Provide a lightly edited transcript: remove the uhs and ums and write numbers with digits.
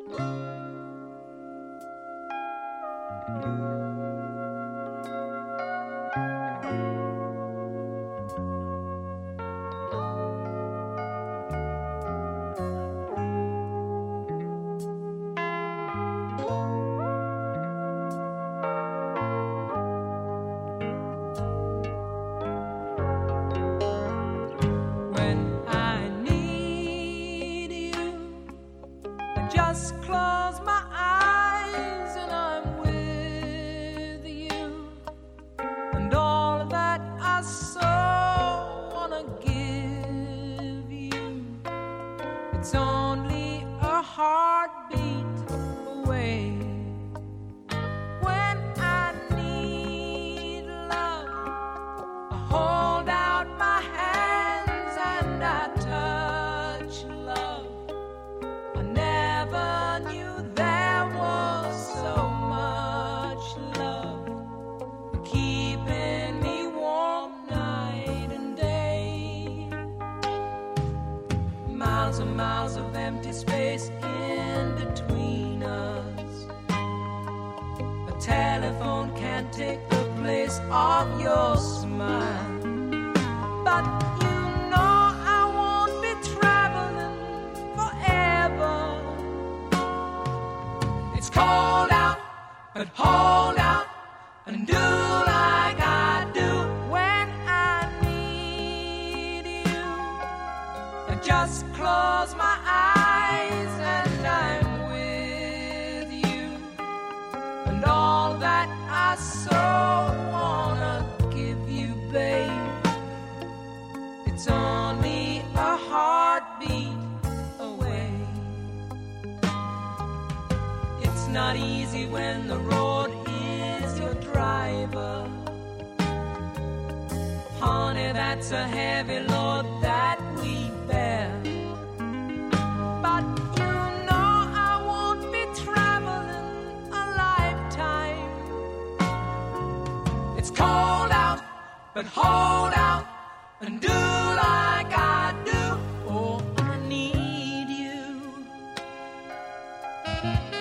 Just close my eyes and I'm with you, and all that I so wanna give you, it's only a heartbeat away. When I need love, I hold out my hands and I touch love. I never knew there was so much love keeping me warm night and day. Miles and miles of empty space in between us. A telephone can't take the place of your smile. But you know I won't be traveling forever. It's cold out, but hold out and do like I do when I need you. I just close my eyes and I'm with you, and all that I so wanna give you, babe, it's only a heartbeat away. It's not easy when the road is your driver. Honey, that's a heavy load that we bear. But you know I won't be traveling a lifetime. It's cold out, but hold out and do like I do. Oh, I need you.